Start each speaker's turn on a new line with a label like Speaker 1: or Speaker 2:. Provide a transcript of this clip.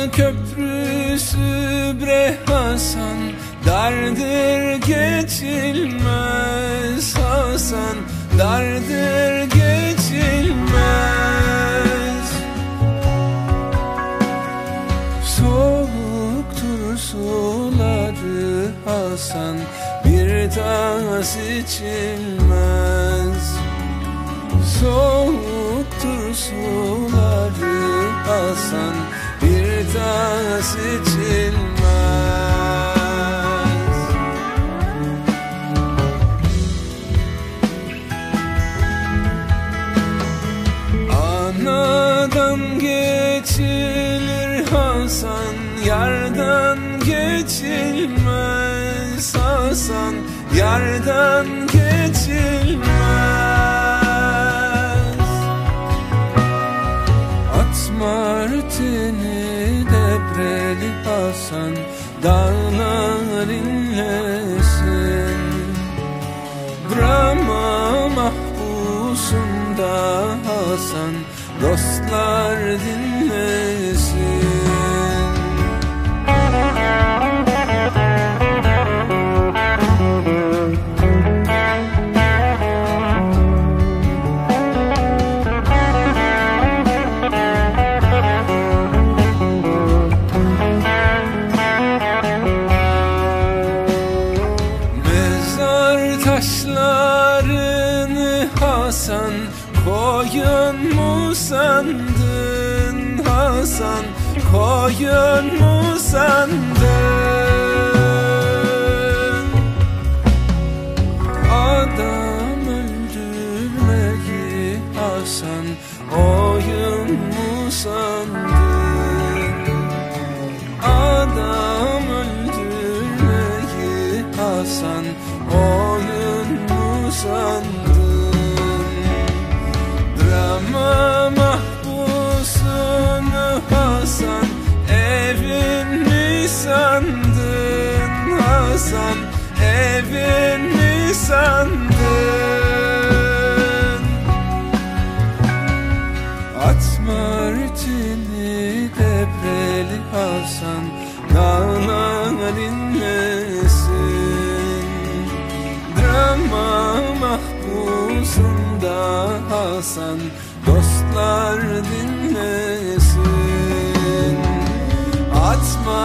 Speaker 1: köprüsü bre Hasan, dardır geçilmez Hasan, dardır geçilmez. Soğuktur suları Hasan, bir tas içilmez. Soğuktur suları Hasan, bir tas içilmez. Anadan geçilir Hasan, yardan geçilmez Hasan, yardan geçilmez. Martini depreli Hasan, dağlar inlesin. Brahma mahpusunda Hasan, dostlar dinlesin. Taşlarını Hasan, koyun mu sandın Hasan, koyun mu sandın? Adam öldürmeyi Hasan, oyun mu sandın? Adam öldürmeyi Hasan, oyun mu sandın? Drama mahpusunu Hasan, evin mi sandın Hasan, evin mi sandın? Atma ritini depreli Hasan, dağlar inlesin. Drama mahpusunda Hasan, dostlar dinlesin. Atma